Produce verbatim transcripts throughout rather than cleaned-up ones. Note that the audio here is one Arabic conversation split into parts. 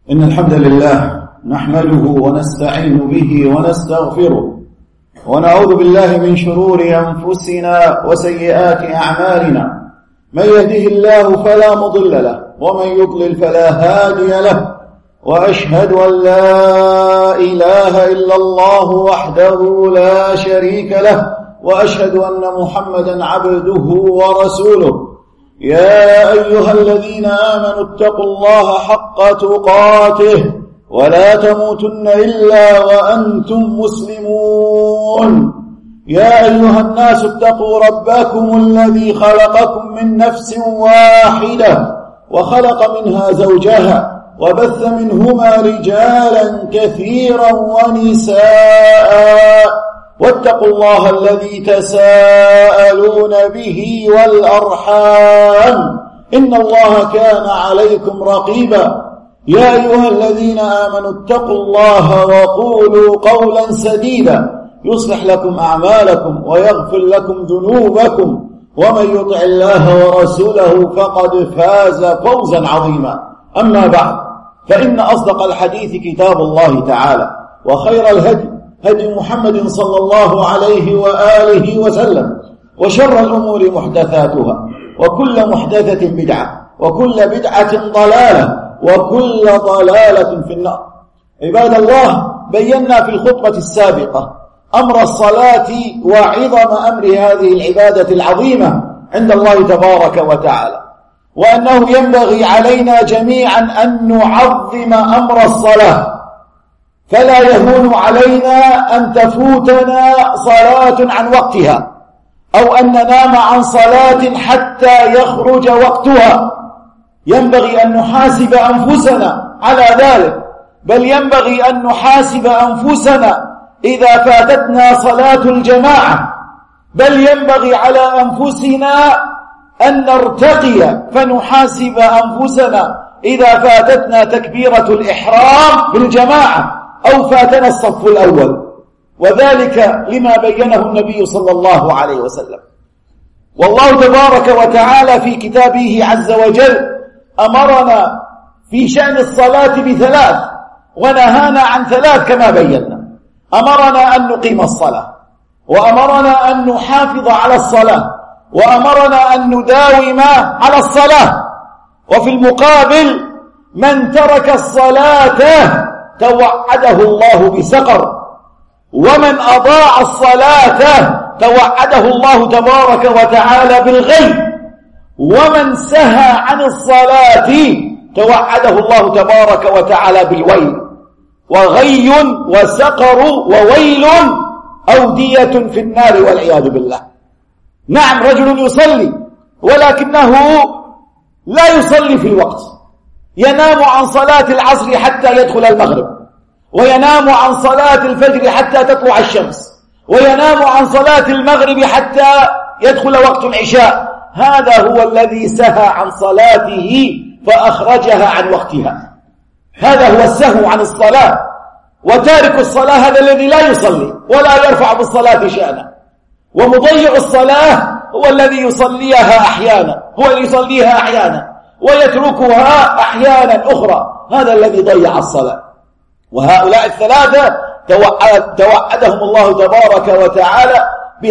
إن الحمد لله نحمده ونستعين به ونستغفره ونعوذ بالله من شرور أنفسنا وسيئات أعمالنا. من يهده الله فلا مضل له ومن يضلل فلا هادي له، وأشهد أن لا إله إلا الله وحده لا شريك له، وأشهد أن محمدا عبده ورسوله. يا أيها الذين آمنوا اتقوا الله حق تقاته ولا تموتن إلا وأنتم مسلمون. يا أيها الناس اتقوا ربكم الذي خلقكم من نفس واحدة وخلق منها زوجها وبث منهما رجالا كثيرا ونساء، واتقوا الله الذي تساءلون به والأرحام إن الله كان عليكم رقيبا. يا أيها الذين آمنوا اتقوا الله وقولوا قولا سديدا يصلح لكم أعمالكم ويغفر لكم ذنوبكم، ومن يطع الله ورسوله فقد فاز فوزا عظيما. أما بعد، فإن أصدق الحديث كتاب الله تعالى، وخير الهدي هدي محمد صلى الله عليه وآله وسلم، وشر الأمور محدثاتها، وكل محدثة بدعة، وكل بدعة ضلالة، وكل ضلالة في النار. عباد الله، بينا في الخطبة السابقة أمر الصلاة وعظم أمر هذه العبادة العظيمة عند الله تبارك وتعالى، وأنه ينبغي علينا جميعا أن نعظم أمر الصلاة، فلا يهون علينا أن تفوتنا صلاة عن وقتها، أو أن ننام عن صلاة حتى يخرج وقتها. ينبغي أن نحاسب أنفسنا على ذلك، بل ينبغي أن نحاسب أنفسنا إذا فاتتنا صلاة الجماعة، بل ينبغي على أنفسنا أن نرتقي فنحاسب أنفسنا إذا فاتتنا تكبيرة الإحرام بالجماعة أو فاتنا الصف الأول، وذلك لما بينه النبي صلى الله عليه وسلم. والله تبارك وتعالى في كتابه عز وجل أمرنا في شأن الصلاة بثلاث ونهانا عن ثلاث كما بينا. أمرنا أن نقيم الصلاة، وأمرنا أن نحافظ على الصلاة، وأمرنا أن نداوم على الصلاة. وفي المقابل من ترك الصلاة توعده الله بسقر، ومن أضاع الصلاة توعده الله تبارك وتعالى بالغي، ومن سهى عن الصلاة توعده الله تبارك وتعالى بالويل. وغي وسقر وويل أودية في النار والعياذ بالله. نعم، رجل يصلي ولكنه لا يصلي في الوقت، ينام عن صلاة العصر حتى يدخل المغرب، وينام عن صلاة الفجر حتى تطلع الشمس، وينام عن صلاة المغرب حتى يدخل وقت العشاء. هذا هو الذي سهى عن صلاته فأخرجها عن وقتها، هذا هو السهو عن الصلاة. وتارك الصلاة هذا الذي لا يصلي ولا يرفع بالصلاة شأنه. ومضيع الصلاة هو الذي يصليها أحيانا، هو اللي يصليها أحيانا ويتركها أحيانا أخرى، هذا الذي ضيع الصلاة. وهؤلاء الثلاثة توعد توعدهم الله تبارك وتعالى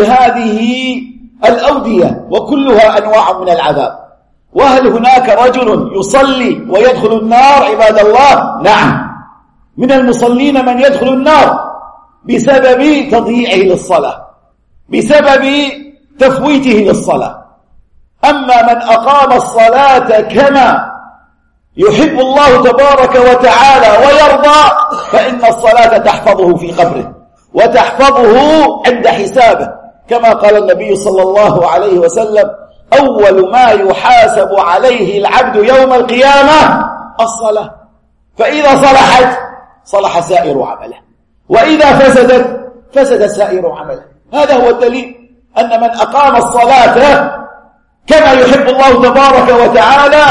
بهذه الأودية، وكلها أنواع من العذاب. وهل هناك رجل يصلي ويدخل النار عباد الله؟ نعم، من المصلين من يدخل النار بسبب تضييعه للصلاة، بسبب تفويته للصلاة. أما من أقام الصلاة كما يحب الله تبارك وتعالى ويرضى، فإن الصلاة تحفظه في قبره وتحفظه عند حسابه، كما قال النبي صلى الله عليه وسلم: أول ما يحاسب عليه العبد يوم القيامة الصلاة، فإذا صلحت صلح سائر عمله، وإذا فسدت فسد سائر عمله. هذا هو الدليل أن من أقام الصلاة كما يحب الله تبارك وتعالى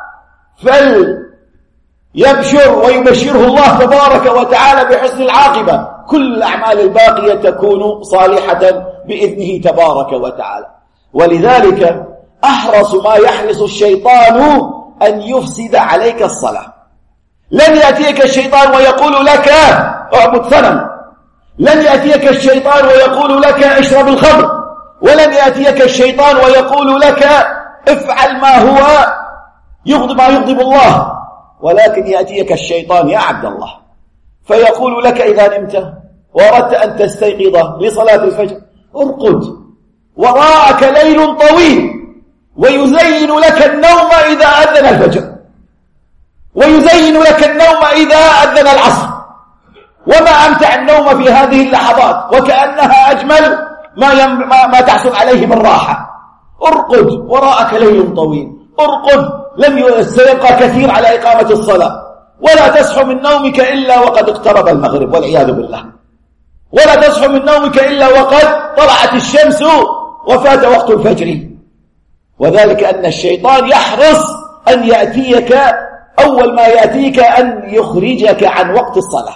فليبشر ويبشره الله تبارك وتعالى بحسن العاقبة. كل الأعمال الباقية تكون صالحة بإذنه تبارك وتعالى. ولذلك أحرص ما يحرص الشيطان أن يفسد عليك الصلاة، لن يأتيك الشيطان ويقول لك اعبد صنم، لن يأتيك الشيطان ويقول لك اشرب الخمر، ولن يأتيك الشيطان ويقول لك افعل ما هو يغضب ما يغضب الله، ولكن يأتيك الشيطان يا عبد الله فيقول لك إذا نمت وأردت أن تستيقظ لصلاة الفجر ارقد، وراءك ليل طويل، ويزين لك النوم إذا أذن الفجر، ويزين لك النوم إذا أذن العصر، وما أمتع النوم في هذه اللحظات، وكأنها أجمل ما, يم ما, ما تحصل عليه من راحة. ارقد، وراءك ليل طويل، ارقد، لم سيبقى كثير على إقامة الصلاة، ولا تصحو من نومك إلا وقد اقترب المغرب والعياذ بالله، ولا تصحو من نومك إلا وقد طلعت الشمس وفات وقت الفجر. وذلك أن الشيطان يحرص أن يأتيك أول ما يأتيك أن يخرجك عن وقت الصلاة.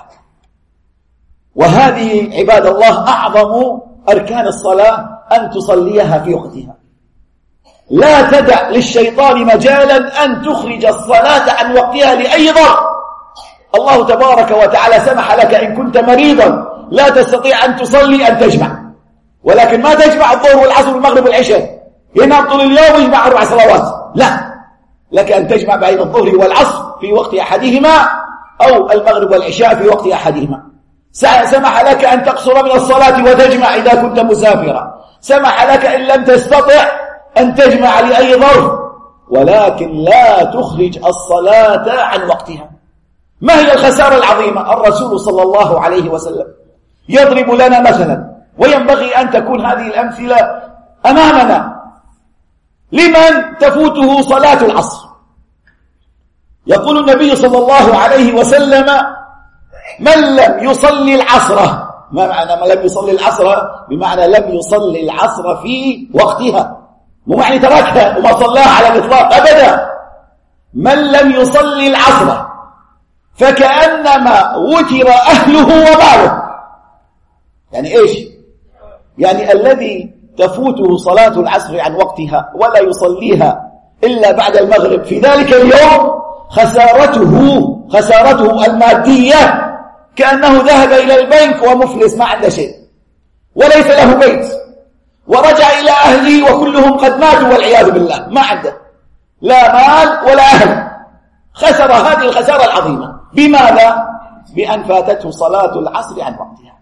وهذه عباد الله أعظم أركان الصلاة أن تصليها في وقتها. لا تدع للشيطان مجالا أن تخرج الصلاة عن وقتها لأي ضرر. الله تبارك وتعالى سمح لك إن كنت مريضا لا تستطيع أن تصلي أن تجمع، ولكن ما تجمع الظهر والعصر والمغرب والعشاء ينام طول اليوم ويجمع أربع صلوات، لا، لك أن تجمع بين الظهر والعصر في وقت أحدهما أو المغرب والعشاء في وقت أحدهما. سمح لك أن تقصر من الصلاة وتجمع إذا كنت مسافرا، سمح لك إن لم تستطع أن تجمع لأي ظرف، ولكن لا تخرج الصلاة عن وقتها. ما هي الخسارة العظيمة؟ الرسول صلى الله عليه وسلم يضرب لنا مثلا، وينبغي أن تكون هذه الأمثلة أمامنا لمن تفوته صلاة العصر. يقول النبي صلى الله عليه وسلم: من لم يصلي العصر، ما معنى من لم يصلي العصر؟ بمعنى لم يصلي العصر في وقتها، مو معنى تركها وما صلاها على الإطلاق أبدا. من لم يصلي العصر فكأنما وتر أهله وماله. يعني إيش؟ يعني الذي تفوته صلاة العصر عن وقتها ولا يصليها إلا بعد المغرب في ذلك اليوم خسارته خسارته المادية كأنه ذهب إلى البنك ومفلس ما عنده شيء وليس له بيت، ورجع إلى أهله وكلهم قد ماتوا والعياذ بالله، ما عنده لا مال ولا أهل. خسر هذه الخسارة العظيمة. بماذا؟ بأن فاتته صلاة العصر عن وقتها،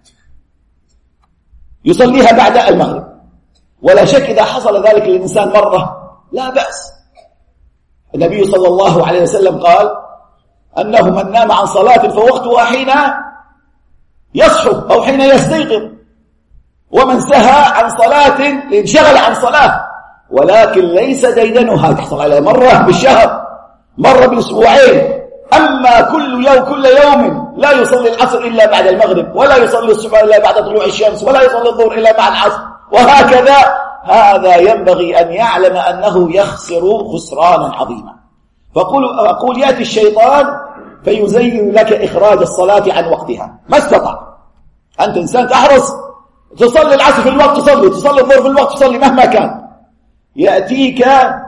يصليها بعد المغرب. ولا شك إذا حصل ذلك للإنسان مرة لا بأس. النبي صلى الله عليه وسلم قال أنه من نام عن صلاة فوقتها حين يصحو أو حين يستيقظ، ومن سهى عن صلاة انشغل عن صلاة، ولكن ليس ديدنها، تحصل على مرة بالشهر، مرة بالأسبوعين. أما كل يوم كل يوم لا يصلي العصر إلا بعد المغرب، ولا يصلي الصبح إلا بعد طلوع الشمس، ولا يصلي الظهر إلا مع العصر، وهكذا، هذا ينبغي أن يعلم أنه يخسر خسرانا عظيما. فقول أقول يأتي الشيطان فيزين لك إخراج الصلاة عن وقتها ما استطاع. أنت إنسان تحرص تصلي العصر في الوقت، تصلي تصلي الظهر في الوقت، تصلي مهما كان. يأتيك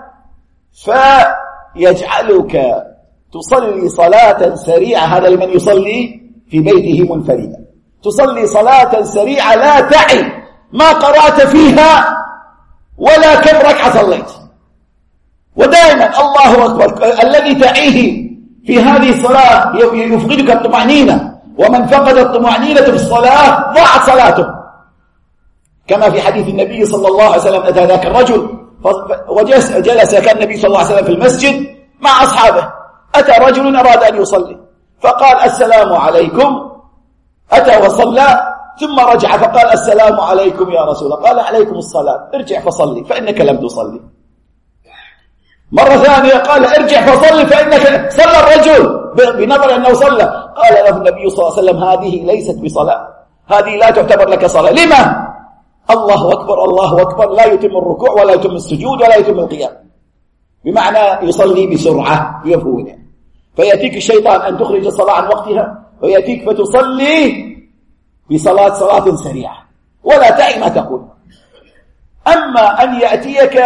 فيجعلك تصلي صلاة سريعة، هذا لمن يصلي في بيته منفردا، تصلي صلاة سريعة لا تعي ما قرأت فيها ولا كم ركعة صليت. ودائما الله أكبر، الذي تعيه في هذه الصلاة يفقدك الطمأنينة، ومن فقد الطمأنينة في الصلاة ضاعت صلاته. كما في حديث النبي صلى الله عليه وسلم: أتى ذاك الرجل وجلس كان النبي صلى الله عليه وسلم في المسجد مع أصحابه، أتى رجل أراد أن يصلي فقال: السلام عليكم. أتى وصلى ثم رجع فقال: السلام عليكم يا رسول الله. قال: عليكم الصلاة، ارجع فصلي فإنك لم تصلي. مرة ثانية قال: ارجع فصلي فإنك صلى الرجل بنظر أنه صلى. قال له النبي صلى الله عليه وسلم: هذه ليست بصلاة، هذه لا تعتبر لك صلاة. لما؟ الله أكبر الله أكبر لا يتم الركوع ولا يتم السجود ولا يتم القيام، بمعنى يصلي بسرعة يفوت. فيأتيك الشيطان أن تخرج الصلاة عن وقتها، ويأتيك فتصلي بصلاة صلاة سريعة ولا تعي ما تقول. أما أن يأتيك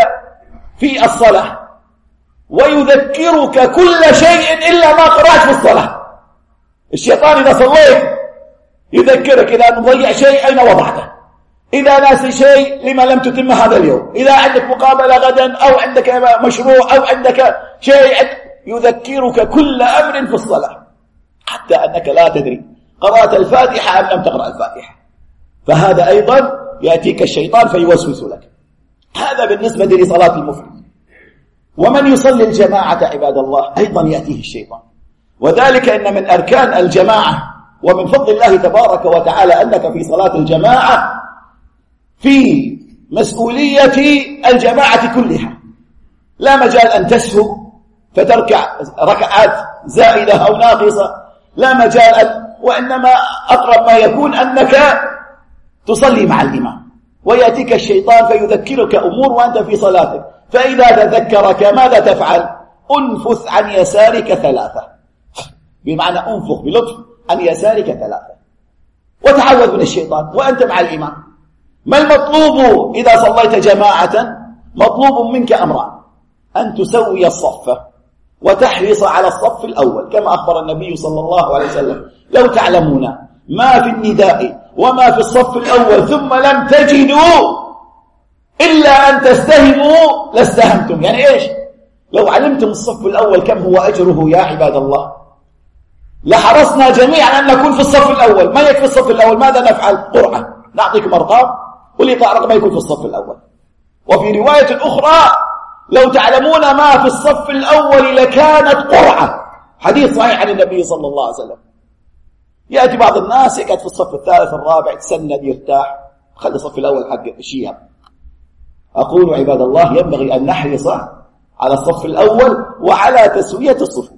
في الصلاة ويذكرك كل شيء إلا ما قرأت في الصلاة، الشيطان إذا صليت يذكرك إذا مضيع شيء أين وضعته، إذا ناسي شيء لما لم تتم هذا اليوم، إذا عندك مقابلة غدا أو عندك مشروع أو عندك شيء يذكرك كل أمر في الصلاة، حتى أنك لا تدري قرأت الفاتحة أم لم تقرأ الفاتحة. فهذا أيضا يأتيك الشيطان فيوسوس لك. هذا بالنسبة لصلاة المفرد. ومن يصلي الجماعة عباد الله أيضا يأتيه الشيطان، وذلك إن من أركان الجماعة ومن فضل الله تبارك وتعالى أنك في صلاة الجماعة في مسؤولية الجماعة كلها، لا مجال أن تسهو فتركع ركعات زائدة أو ناقصة، لا مجال أن، وإنما أقرب ما يكون أنك تصلي مع الإمام، ويأتيك الشيطان فيذكرك أمور وأنت في صلاتك، فإذا تذكرك ماذا تفعل؟ أنفث عن يسارك ثلاثة، بمعنى أنفخ بلطف عن يسارك ثلاثة، وتعوذ من الشيطان وأنت مع الإمام. ما المطلوب إذا صليت جماعة؟ مطلوب منك أمران: أن تسوي الصف وتحرص على الصف الأول، كما أخبر النبي صلى الله عليه وسلم: لو تعلمون ما في النداء وما في الصف الأول ثم لم تجدوا إلا أن تستهموا لاستهمتم. يعني إيش؟ لو علمتم الصف الأول كم هو أجره يا عباد الله لحرصنا جميعا أن نكون في الصف الأول. ما يكفي الصف الأول، ماذا نفعل؟ قرعة، نعطيكم أرقام واللي يطلع رقم يكون في الصف الأول. وفي رواية أخرى: لو تعلمون ما في الصف الأول لكانت قرعة. حديث صحيح عن النبي صلى الله عليه وسلم. يأتي بعض الناس يقعد في الصف الثالث الرابع، تسند يرتاح، خلي الصف الأول حق الشيعة. أقول عباد الله ينبغي أن نحرص على الصف الأول وعلى تسوية الصفوف.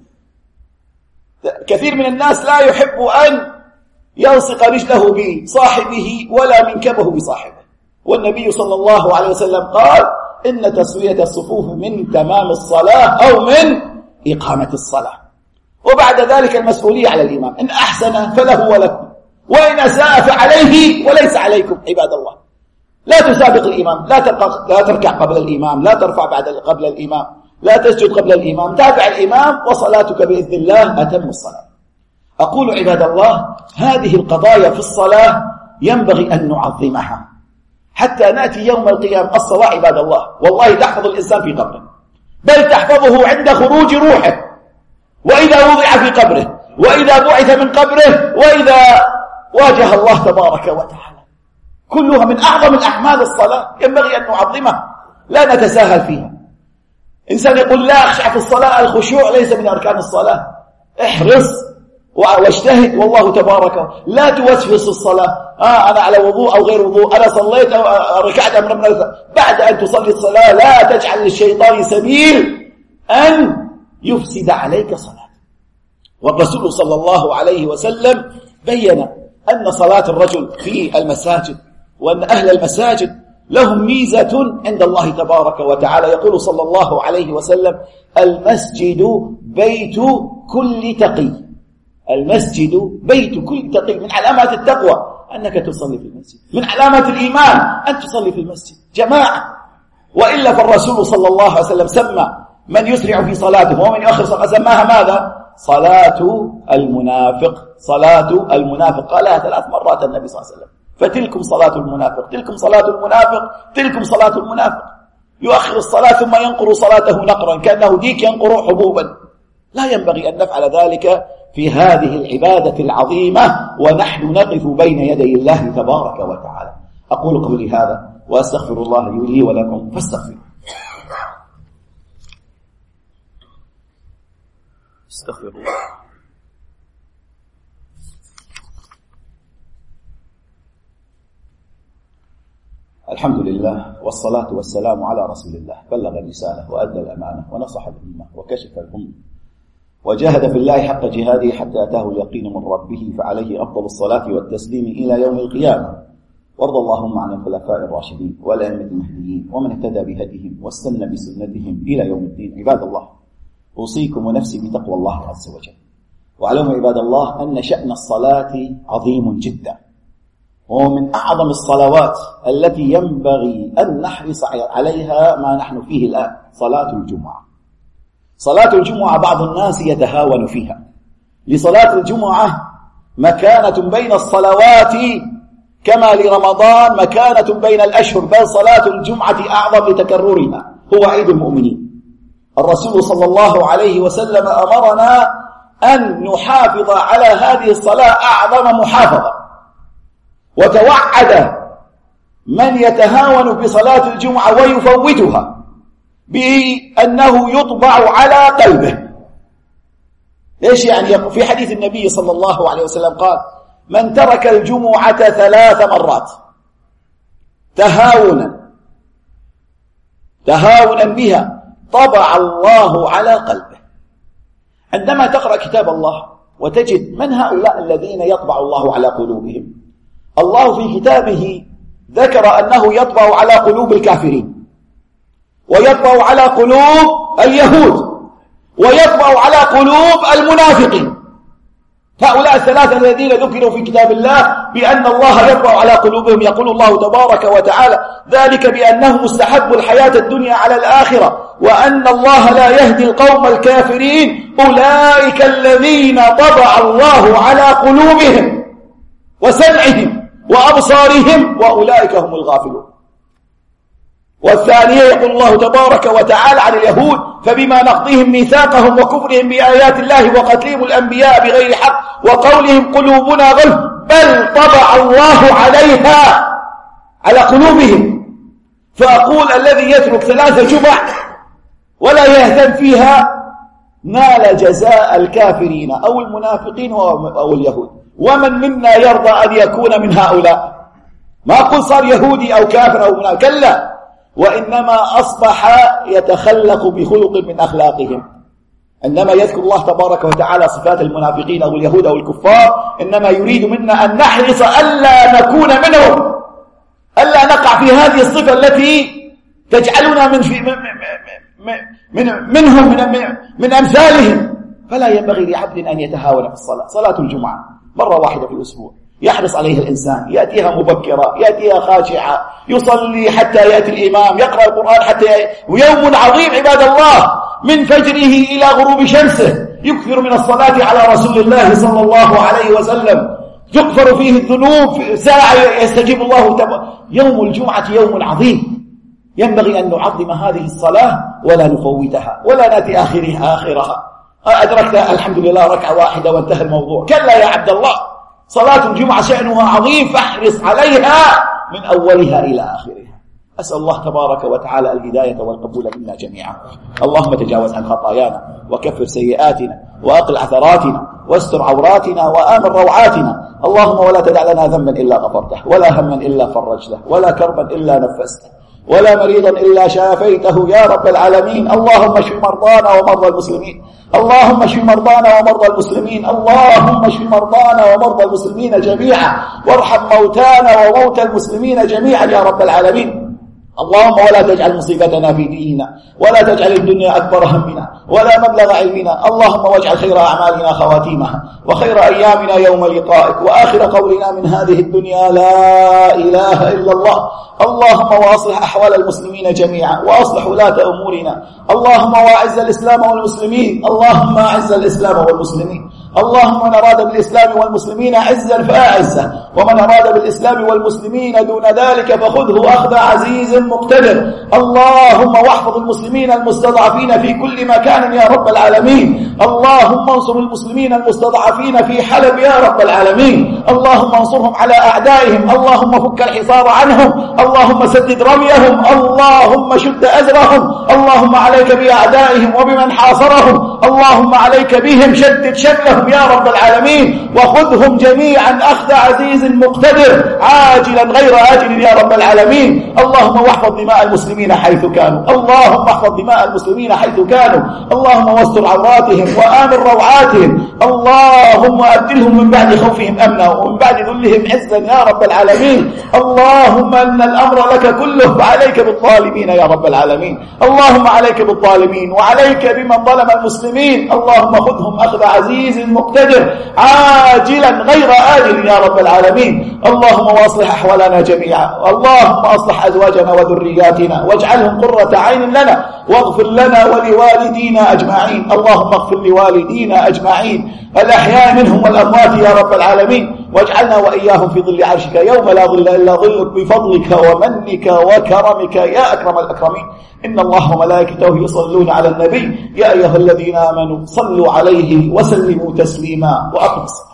كثير من الناس لا يحب أن يلصق رجله بصاحبه ولا منكبه بصاحبه، والنبي صلى الله عليه وسلم قال: إن تسوية الصفوف من تمام الصلاة أو من إقامة الصلاة. وبعد ذلك المسؤولية على الإمام، إن أحسن فله ولكم، وإن أساء فعليه وليس عليكم. عباد الله لا تسابق الإمام، لا لا تركع قبل الإمام، لا ترفع بعد قبل الإمام، لا تسجد قبل الإمام، تابع الإمام وصلاتك بإذن الله أتم الصلاة. أقول عباد الله هذه القضايا في الصلاة ينبغي أن نعظمها حتى نأتي يوم القيامة. الصلاة عباد الله والله تحفظ الإنسان في قبره، بل تحفظه عند خروج روحه، وإذا وضع في قبره، وإذا بعث من قبره، وإذا واجه الله تبارك وتعالى. كلها من أعظم الأعمال الصلاة، ينبغي أن نعظمها لا نتساهل فيها. إنسان يقول لا أخشع في الصلاة، الخشوع ليس من أركان الصلاة. احرص واجتهد والله تبارك. لا توسوس الصلاة، آه أنا على وضوء أو غير وضوء، أنا صليت أو ركعت أمر من بعد أن تصلي الصلاة لا تجعل للشيطان سبيل أن يفسد عليك صلاة. والرسول صلى الله عليه وسلم بين أن صلاة الرجل في المساجد وأن أهل المساجد لهم ميزة عند الله تبارك وتعالى. يقول صلى الله عليه وسلم: المسجد بيت كل تقي. المسجد بيت كل تقي. من علامات التقوى أنك تصلي في المسجد، من علامات الإيمان أن تصلي في المسجد جماعة. وإلا فالرسول صلى الله عليه وسلم سمى من يسرع في صلاته ومن يؤخر صلاته سماها ماذا؟ صلاة المنافق. صلاة المنافق قالها ثلاث مرات النبي صلى الله عليه وسلم. فتلكم صلاة المنافق، تلكم صلاة المنافق، تلكم صلاة المنافق. يؤخر الصلاة ثم ينقر صلاته نقرا كأنه ديك ينقر حبوبا. لا ينبغي أن نفعل ذلك في هذه العبادة العظيمة ونحن نقف بين يدي الله تبارك وتعالى. أقول قولي هذا وأستغفر الله لي ولكم فاستغفروا. استغفر الله. الحمد لله والصلاة والسلام على رسول الله، بلغ الرسالة وأدى الأمانة ونصح الأمة وكشف الأمة وجاهد في الله حق جهاده حتى أتاه اليقين من ربه، فعليه أفضل الصلاة والتسليم إلى يوم القيامة. وارض اللهم عن الخلفاء الراشدين والأئمة المهديين ومن اهتدى بهديهم واستنى بسنتهم إلى يوم الدين. عباد الله أوصيكم ونفسي بتقوى الله عز وجل. واعلموا عباد الله أن شأن الصلاة عظيم جدا، ومن أعظم الصلوات التي ينبغي أن نحرص عليها ما نحن فيه الآن صلاة الجمعة. صلاة الجمعة بعض الناس يتهاون فيها لصلاة الجمعة مكانة بين الصلوات كما لرمضان مكانة بين الأشهر، بل صلاة الجمعة أعظم لتكررها، هو عيد المؤمنين. الرسول صلى الله عليه وسلم أمرنا أن نحافظ على هذه الصلاة أعظم محافظة، وتوعد من يتهاون بصلاة الجمعة ويفوتها بأنه يطبع على قلبه. إيش يعني؟ في حديث النبي صلى الله عليه وسلم قال: من ترك الجمعة ثلاث مرات تهاونا تهاونا بها طبع الله على قلبه. عندما تقرأ كتاب الله وتجد من هؤلاء الذين يطبع الله على قلوبهم، الله في كتابه ذكر أنه يطبع على قلوب الكافرين، ويطبع على قلوب اليهود، ويطبع على قلوب المنافقين. هؤلاء الثلاثة الذين ذكروا في كتاب الله بأن الله يطبع على قلوبهم، يقول الله تبارك وتعالى: ذلك بأنهم استحبوا الحياة الدنيا على الآخرة وأن الله لا يهدي القوم الكافرين، أولئك الذين طبع الله على قلوبهم وسمعهم وأبصارهم وأولئك هم الغافلون. والثانية يقول الله تبارك وتعالى عن اليهود: فبما نقضهم ميثاقهم وكفرهم بآيات الله وقتلهم الأنبياء بغير حق وقولهم قلوبنا غلف بل طبع الله عليها على قلوبهم. فأقول: الذي يترك ثلاث جمع ولا يهتم فيها نال جزاء الكافرين أو المنافقين أو اليهود. ومن منا يرضى أن يكون من هؤلاء؟ ما أقول صار يهودي أو كافر أو منافق، كلا، وإنما أصبح يتخلق بخلق من أخلاقهم. عندما يذكر الله تبارك وتعالى صفات المنافقين أو اليهود أو الكفار، إنما يريد منا أن نحرص ألا نكون منهم، ألا نقع في هذه الصفة التي تجعلنا من في من من منهم من, من, من أمثالهم. فلا ينبغي لعبد أن يتهاون في الصلاة. صلاة الجمعة مرة واحدة في الأسبوع يحرص عليها الإنسان، يأتيها مبكرة، يأتيها خاشعة، يصلي حتى يأتي الإمام، يقرأ القرآن حتى يأتي. ويوم عظيم عباد الله، من فجره إلى غروب شمسه، يكثر من الصلاة على رسول الله صلى الله عليه وسلم، يغفر فيه الذنوب، ساعة يستجيب الله تبارك. يوم الجمعة يوم عظيم، ينبغي أن نعظم هذه الصلاة ولا نفوتها ولا نأتي آخرها آخرها. أدركت الحمد لله ركعة واحدة وانتهى الموضوع. كلا يا عبد الله، صلاة الجمعة شأنها عظيم، فاحرص عليها من أولها إلى آخرها. أسأل الله تبارك وتعالى الهداية والقبول منا جميعا. اللهم تجاوز عن خطايانا وكفر سيئاتنا وأقل عثراتنا واستر عوراتنا وآمن روعاتنا. اللهم ولا تدع لنا ذنبا إلا غفرته، ولا هما إلا فرجته، ولا كربا إلا نفسته، ولا مريضا إلا شافيته يا رب العالمين. اللهم اشف مرضانا ومرضى المسلمين، اللهم اشف مرضانا ومرضى المسلمين، اللهم اشف مرضانا ومرضى المسلمين جميعا، وارحم موتانا وموتى المسلمين جميعا يا رب العالمين. اللهم ولا تجعل مصيبتنا في ديننا، ولا تجعل الدنيا أكبر همنا ولا مبلغ علمنا. اللهم واجعل خير أعمالنا خواتيمها، وخير أيامنا يوم لقائك، وآخر قولنا من هذه الدنيا لا إله إلا الله. اللهم واصلح أحوال المسلمين جميعا، وأصلح ولاة أمورنا. اللهم واعز الإسلام والمسلمين، اللهم أعز الإسلام والمسلمين. اللهم من أراد بالإسلام والمسلمين عزا فأعزه، ومن أراد بالإسلام والمسلمين دون ذلك فخذه أخذ عزيز مقتدر. اللهم واحفظ المسلمين المستضعفين في كل مكان يا رب العالمين. اللهم انصر المسلمين المستضعفين في حلب يا رب العالمين. اللهم انصرهم على أعدائهم، اللهم فك الحصار عنهم، اللهم سدد رميهم، اللهم شد أزرهم. اللهم عليك بأعدائهم وبمن حاصرهم، اللهم عليك بهم، شدد شملهم يا رب العالمين، وخذهم جميعا أخذ عزيز مقتدر عاجلا غير آجل يا رب العالمين. اللهم واحفظ دماء المسلمين حيث كانوا، اللهم احفظ دماء المسلمين حيث كانوا، اللهم واستر عوراتهم وآمن روعاتهم. اللهم أبدلهم من بعد خوفهم أمنا ومن بعد ذلهم عزا يا رب العالمين. اللهم أن الأمر لك كله، فعليك بالظالمين يا رب العالمين. اللهم عليك بالظالمين وعليك بمن ظلم المسلمين. اللهم خذهم أخذ عزيز مقتدر عاجلا غير آجل يا رب العالمين. اللهم واصلح أحوالنا جميعا، اللهم أصلح أزواجنا وذرياتنا واجعلهم قرة عين لنا، واغفر لنا ولوالدينا أجمعين. اللهم اغفر لوالدينا أجمعين الأحياء منهم والأموات يا رب العالمين، واجعلنا وإياهم في ظل عرشك يوم لا ظل إلا ظلك بفضلك ومنك وكرمك يا أكرم الأكرمين. إن الله وملائكته يصلون على النبي يا أيها الذين آمنوا صلوا عليه وسلموا تسليما. وأقم